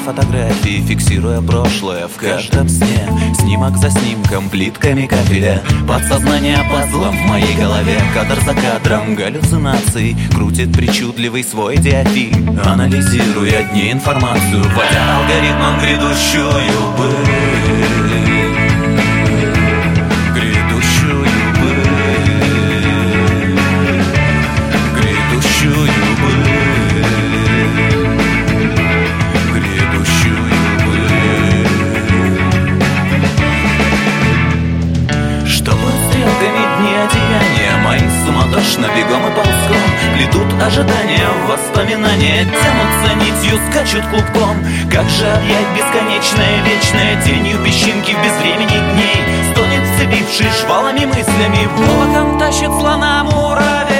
фотографии, фиксируя прошлое в каждом сне. Снимок за снимком, плитками кафеля, подсознание пазлом в моей голове. Кадр за кадром галлюцинаций крутит причудливый свой диафильм, анализируя дни информацию, вводя алгоритмом грядущую быль. Суматошно, бегом и ползком плетут ожидания, воспоминания тянутся нитью, скачут клубком. Как же объять бесконечное, вечное тенью песчинки в безвремени дней? Стонет вцепивший жвалами мыслями, волоком тащит слона муравей.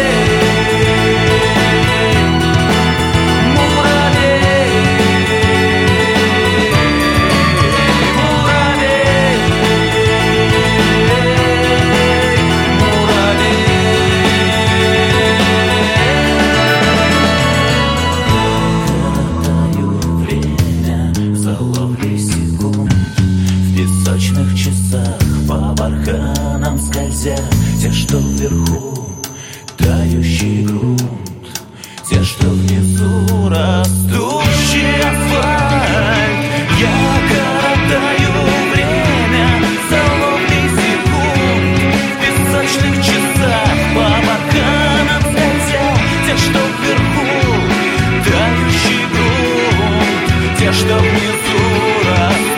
Те, что вверху, тающий грунт, те, что внизу, растущий асфальт. Я коротаю время за ловлей секунд в песочных часах, по барханам скользя. Те, что вверху, тающий грунт, те, что внизу, растущий.